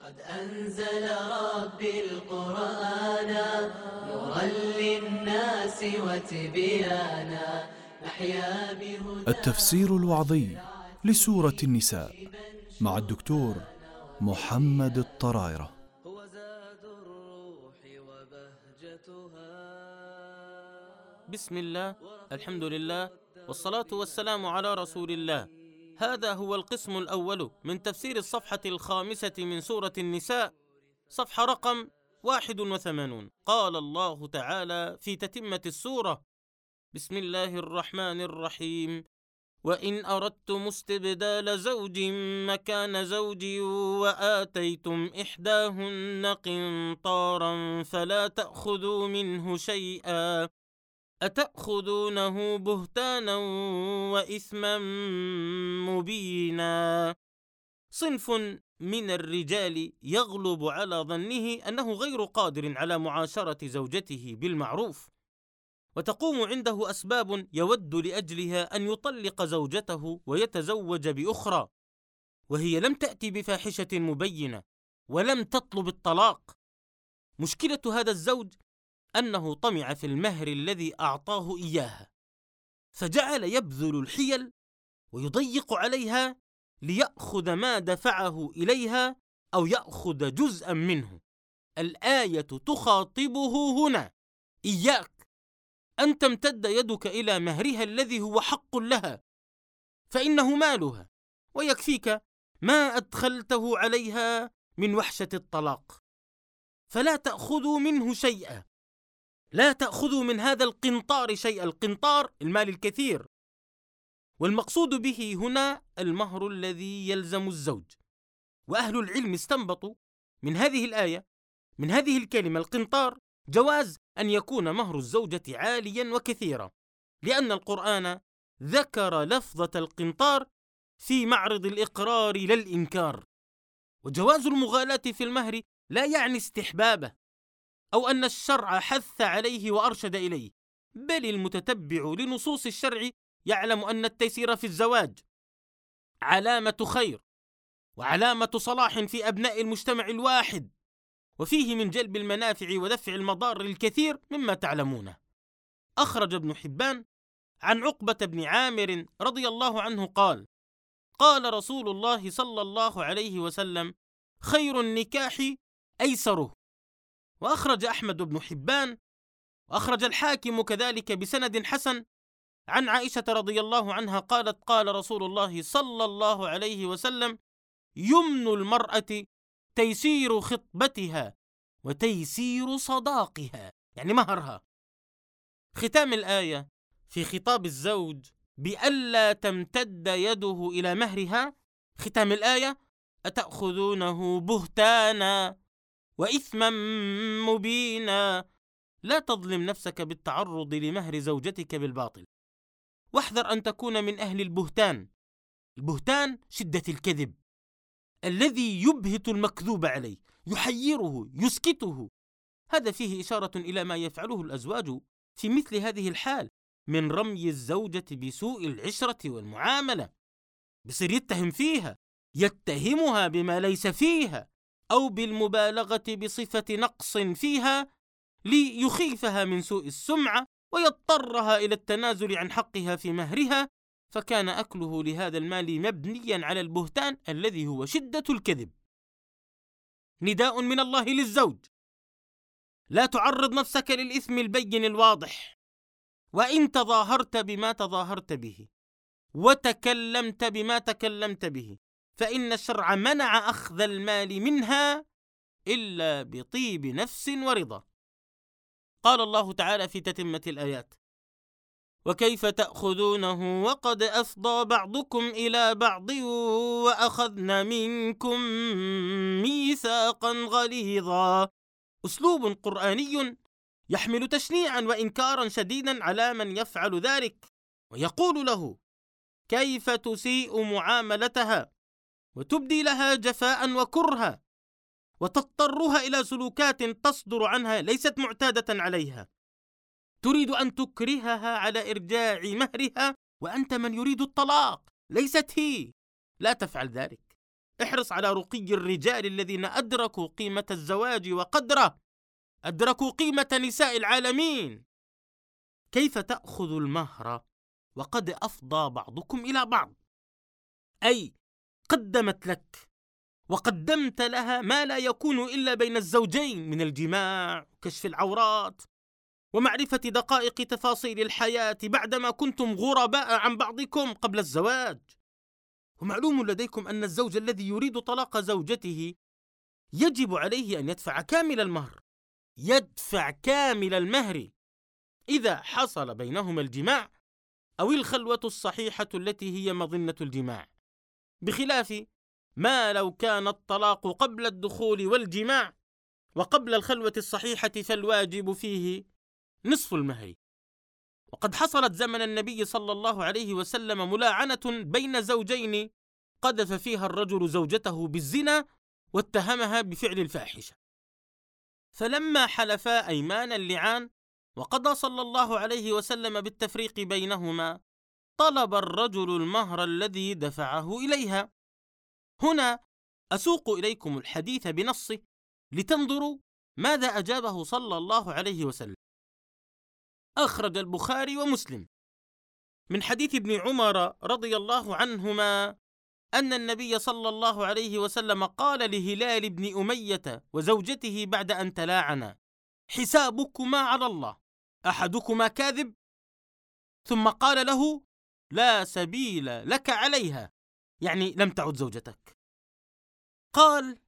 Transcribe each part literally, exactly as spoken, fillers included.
قد أنزل ربي القرآن نورا للناس وتبيانا نحيا بهدى. التفسير الوعظي لسورة النساء مع الدكتور محمد الطرايرة. هو زاد الروح وبهجتها. بسم الله، الحمد لله، والصلاة والسلام على رسول الله. هذا هو القسم الأول من تفسير الصفحة الخامسة من سورة النساء، صفحة رقم واحد وثمانون. قال الله تعالى في تتمة السورة: بسم الله الرحمن الرحيم: وإن أردتم استبدال زوج مكان زوج وآتيتم إحداهن قنطارا فلا تأخذوا منه شيئا أتأخذونه بهتانا وإثما مبينا. صنف من الرجال يغلب على ظنه أنه غير قادر على معاشرة زوجته بالمعروف، وتقوم عنده أسباب يود لأجلها أن يطلق زوجته ويتزوج بأخرى، وهي لم تأتي بفاحشة مبينة ولم تطلب الطلاق. مشكلة هذا الزوج أنه طمع في المهر الذي أعطاه إياها، فجعل يبذل الحيل ويضيق عليها ليأخذ ما دفعه إليها أو يأخذ جزءا منه. الآية تخاطبه هنا: إياك أن تمتد يدك إلى مهرها الذي هو حق لها، فإنه مالها، ويكفيك ما أدخلته عليها من وحشة الطلاق. فلا تأخذوا منه شيئا، لا تأخذوا من هذا القنطار شيئا. القنطار المال الكثير، والمقصود به هنا المهر الذي يلزم الزوج. وأهل العلم استنبطوا من هذه الآية، من هذه الكلمة القنطار، جواز أن يكون مهر الزوجة عاليا وكثيرا، لأن القرآن ذكر لفظة القنطار في معرض الإقرار لا الإنكار. وجواز المغالاة في المهر لا يعني استحبابه أو أن الشرع حث عليه وأرشد إليه، بل المتتبع لنصوص الشرع يعلم أن التيسير في الزواج علامة خير وعلامة صلاح في أبناء المجتمع الواحد، وفيه من جلب المنافع ودفع المضار الكثير مما تعلمونه. أخرج ابن حبان عن عقبة بن عامر رضي الله عنه قال: قال رسول الله صلى الله عليه وسلم: خير النكاح أيسره. وأخرج أحمد بن حبان وأخرج الحاكم كذلك بسند حسن عن عائشة رضي الله عنها قالت: قال رسول الله صلى الله عليه وسلم: يمن المرأة تيسير خطبتها وتيسير صداقها، يعني مهرها. ختام الآية في خطاب الزوج بألا تمتد يده إلى مهرها. ختام الآية: أتأخذونه بهتانا وإثما مبينا. لا تظلم نفسك بالتعرض لمهر زوجتك بالباطل، واحذر أن تكون من أهل البهتان. البهتان شدة الكذب الذي يبهت المكذوب عليه، يحيره، يسكته. هذا فيه إشارة إلى ما يفعله الأزواج في مثل هذه الحال من رمي الزوجة بسوء العشرة والمعاملة، بصير يتهم فيها، يتهمها بما ليس فيها أو بالمبالغة بصفة نقص فيها ليخيفها من سوء السمعة ويضطرها إلى التنازل عن حقها في مهرها، فكان أكله لهذا المال مبنيا على البهتان الذي هو شدة الكذب. نداء من الله للزوج: لا تعرض نفسك للإثم البين الواضح، وإن تظاهرت بما تظاهرت به وتكلمت بما تكلمت به فإن الشرع منع أخذ المال منها إلا بطيب نفس ورضا. قال الله تعالى في تتمة الآيات: وكيف تأخذونه وقد أفضى بعضكم إلى بعض وأخذنا منكم ميثاقا غليظا. أسلوب قرآني يحمل تشنيعا وإنكارا شديدا على من يفعل ذلك، ويقول له كيف تسيء معاملتها وتبدي لها جفاء وكرها وتضطرها إلى سلوكات تصدر عنها ليست معتادة عليها. تريد أن تكرهها على إرجاع مهرها وأنت من يريد الطلاق، ليست هي. لا تفعل ذلك. احرص على رقي الرجال الذين أدركوا قيمة الزواج وقدره، أدركوا قيمة نساء العالمين. كيف تأخذ المهر وقد أفضى بعضكم إلى بعض؟ أي قدمت لك وقدمت لها ما لا يكون إلا بين الزوجين من الجماع وكشف العورات ومعرفة دقائق تفاصيل الحياة بعدما كنتم غرباء عن بعضكم قبل الزواج. ومعلوم لديكم أن الزوج الذي يريد طلاق زوجته يجب عليه أن يدفع كامل المهر، يدفع كامل المهر إذا حصل بينهما الجماع أو الخلوة الصحيحة التي هي مظنة الجماع، بخلاف ما لو كان الطلاق قبل الدخول والجماع وقبل الخلوة الصحيحة فالواجب فيه نصف المهر. وقد حصلت زمن النبي صلى الله عليه وسلم ملاعنة بين زوجين قذف فيها الرجل زوجته بالزنا واتهمها بفعل الفاحشة، فلما حلفا أيمان اللعان وقضى صلى الله عليه وسلم بالتفريق بينهما طلب الرجل المهر الذي دفعه إليها. هنا أسوق إليكم الحديث بنصه لتنظروا ماذا أجابه صلى الله عليه وسلم. أخرج البخاري ومسلم من حديث ابن عمر رضي الله عنهما أن النبي صلى الله عليه وسلم قال لهلال بن أمية وزوجته بعد أن تلاعنا: حسابكما على الله، أحدكما كاذب. ثم قال له: لا سبيل لك عليها، يعني لم تعد زوجتك. قال: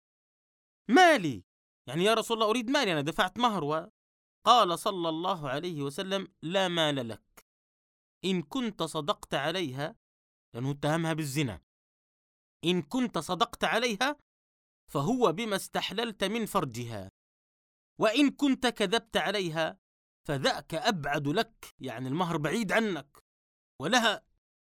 مالي، يعني يا رسول الله أريد مالي، أنا دفعت مهر. قال صلى الله عليه وسلم: لا مال لك، إن كنت صدقت عليها، لأنه اتهمها بالزنا، إن كنت صدقت عليها فهو بما استحللت من فرجها، وإن كنت كذبت عليها فذاك أبعد لك، يعني المهر بعيد عنك ولها.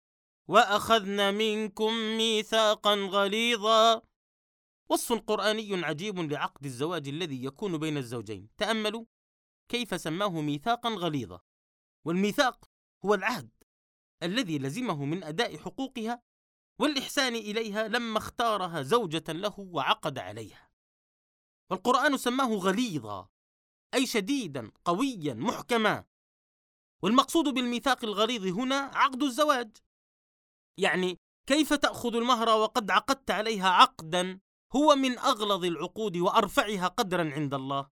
وأخذنا منكم ميثاقا غليظا. وصف قرآني عجيب لعقد الزواج الذي يكون بين الزوجين. تأملوا كيف سماه ميثاقا غليظا، والميثاق هو العهد الذي لزمه من أداء حقوقها والإحسان إليها لما اختارها زوجة له وعقد عليها. والقرآن سماه غليظا، أي شديدا قويا محكما. والمقصود بالميثاق الغليظ هنا عقد الزواج، يعني كيف تأخذ المهر وقد عقدت عليها عقدا هو من أغلظ العقود وأرفعها قدرا عند الله.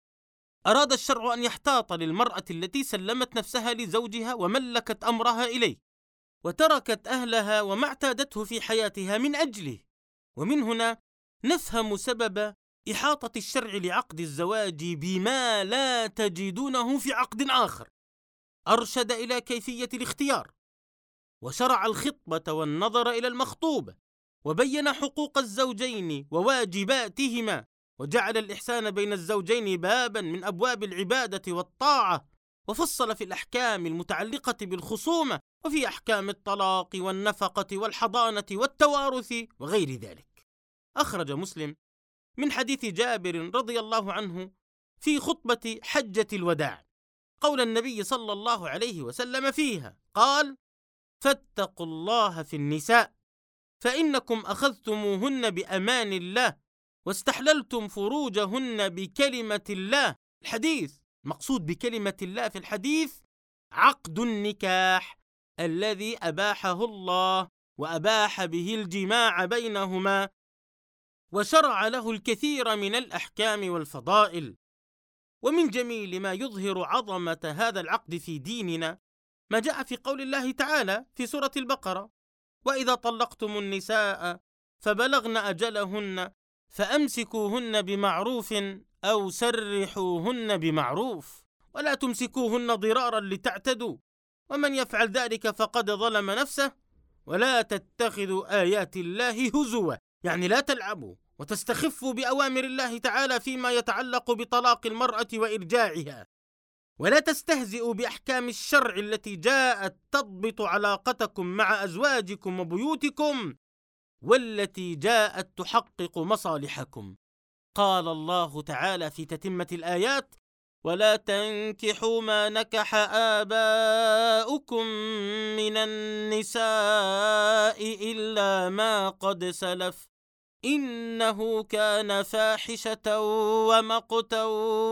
أراد الشرع أن يحتاط للمرأة التي سلمت نفسها لزوجها وملكت أمرها إليه وتركت أهلها وما اعتادته في حياتها من أجله. ومن هنا نفهم سبب إحاطة الشرع لعقد الزواج بما لا تجدونه في عقد آخر. أرشد إلى كيفية الاختيار، وشرع الخطبة والنظر إلى المخطوبة، وبين حقوق الزوجين وواجباتهما، وجعل الإحسان بين الزوجين بابا من أبواب العبادة والطاعة، وفصل في الأحكام المتعلقة بالخصومة وفي أحكام الطلاق والنفقة والحضانة والتوارث وغير ذلك. أخرج مسلم من حديث جابر رضي الله عنه في خطبة حجة الوداع قول النبي صلى الله عليه وسلم فيها، قال: فاتقوا الله في النساء فإنكم أخذتموهن بأمان الله واستحللتم فروجهن بكلمة الله. الحديث مقصود بكلمة الله في الحديث عقد النكاح الذي أباحه الله وأباح به الجماع بينهما، وشرع له الكثير من الأحكام والفضائل. ومن جميل ما يظهر عظمة هذا العقد في ديننا ما جاء في قول الله تعالى في سورة البقرة: وإذا طلقتم النساء فبلغن أجلهن فأمسكوهن بمعروف أو سرحوهن بمعروف ولا تمسكوهن ضرارا لتعتدوا ومن يفعل ذلك فقد ظلم نفسه ولا تتخذوا آيات الله هزوا، يعني لا تلعبوا وتستخفوا بأوامر الله تعالى فيما يتعلق بطلاق المرأة وإرجاعها، ولا تستهزئوا بأحكام الشرع التي جاءت تضبط علاقتكم مع أزواجكم وبيوتكم والتي جاءت تحقق مصالحكم. قال الله تعالى في تتمة الآيات: ولا تنكحوا ما نكح آباؤكم من النساء إلا ما قد سلف إنه كان فاحشة ومقتا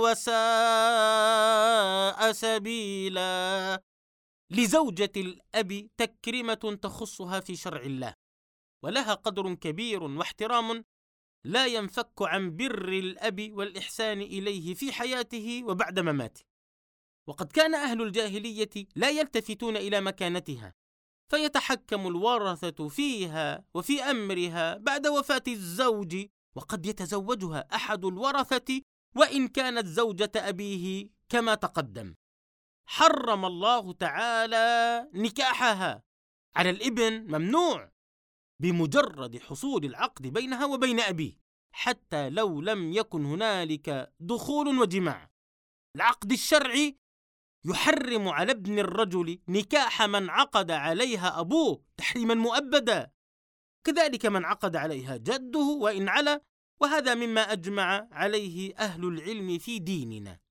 وساء سبيلا. لزوجة الأب تكريمة تخصها في شرع الله، ولها قدر كبير واحترام لا ينفك عن بر الأب والإحسان إليه في حياته وبعد مماته. وقد كان أهل الجاهلية لا يلتفتون إلى مكانتها، فيتحكم الورثة فيها وفي أمرها بعد وفاة الزوج، وقد يتزوجها أحد الورثة وإن كانت زوجة أبيه كما تقدم. حرم الله تعالى نكاحها على الابن، ممنوع بمجرد حصول العقد بينها وبين أبيه، حتى لو لم يكن هنالك دخول وجماع. العقد الشرعي يحرم على ابن الرجل نكاح من عقد عليها أبوه تحريما مؤبدا، كذلك من عقد عليها جده وإن علا، وهذا مما أجمع عليه أهل العلم في ديننا.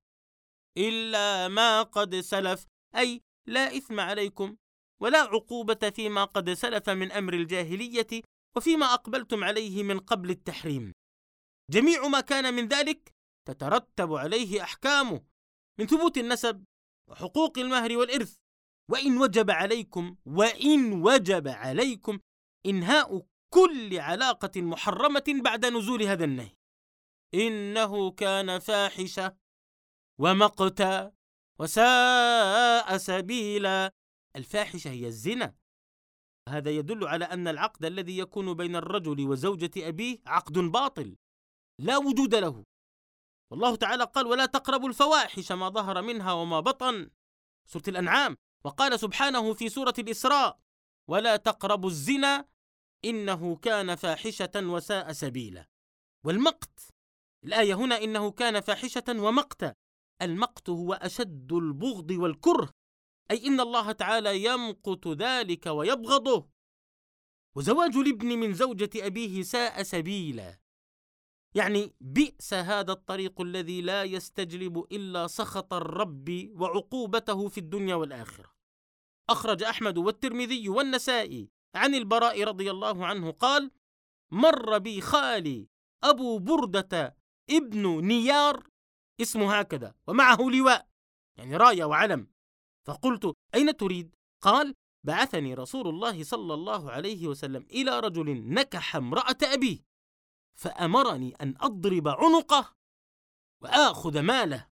إلا ما قد سلف، أي لا إثم عليكم ولا عقوبة فيما قد سلف من أمر الجاهلية وفيما أقبلتم عليه من قبل التحريم. جميع ما كان من ذلك تترتب عليه أحكامه من ثبوت النسب وحقوق المهر والإرث، وإن وجب عليكم وإن وجب عليكم إنهاء كل علاقة محرمة بعد نزول هذا النهي. إنه كان فاحشة ومقتا وساء سبيلا. الفاحشة هي الزنا، هذا يدل على أن العقد الذي يكون بين الرجل وزوجة أبيه عقد باطل لا وجود له. والله تعالى قال: ولا تقربوا الفواحش ما ظهر منها وما بطن، سورة الأنعام. وقال سبحانه في سورة الإسراء: ولا تقربوا الزنا إنه كان فاحشة وساء سبيلا. والمقت، الآية هنا إنه كان فاحشة ومقتا. المقت هو أشد البغض والكره، أي إن الله تعالى يمقت ذلك ويبغضه. وزواج الابن من زوجة أبيه ساء سبيلا، يعني بئس هذا الطريق الذي لا يستجلب إلا سخط الرب وعقوبته في الدنيا والآخرة. أخرج أحمد والترمذي والنسائي عن البراء رضي الله عنه قال: مر بي خالي أبو بردة ابن نيار، اسمه هكذا ومعه لواء، يعني راية وعلم، فقلت: أين تريد؟ قال: بعثني رسول الله صلى الله عليه وسلم إلى رجل نكح امرأة أبيه، فأمرني أن أضرب عنقه وآخذ ماله.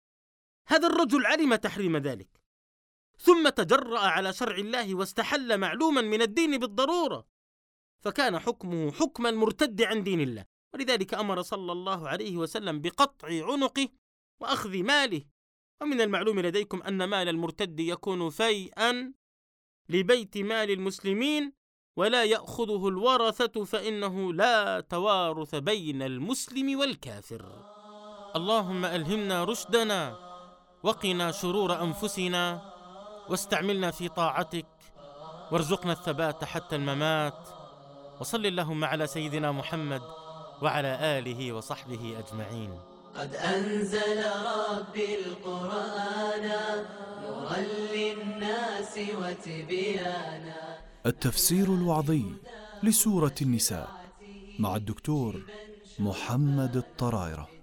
هذا الرجل علم تحريم ذلك، ثم تجرأ على شرع الله واستحل معلوما من الدين بالضرورة، فكان حكمه حكم المرتد عن دين الله. ولذلك أمر صلى الله عليه وسلم بقطع عنقه وأخذ ماله. ومن المعلوم لديكم أن مال المرتد يكون فيئا لبيت مال المسلمين، ولا يأخذه الورثة، فإنه لا توارث بين المسلم والكافر. اللهم ألهمنا رشدنا، وقنا شرور أنفسنا، واستعملنا في طاعتك، وارزقنا الثبات حتى الممات. وصل اللهم على سيدنا محمد وعلى آله وصحبه أجمعين. قد أنزل ربي القرآن نورا للناس وتبيانا. التفسير الوعظي لسورة النساء مع الدكتور محمد الطرايرة.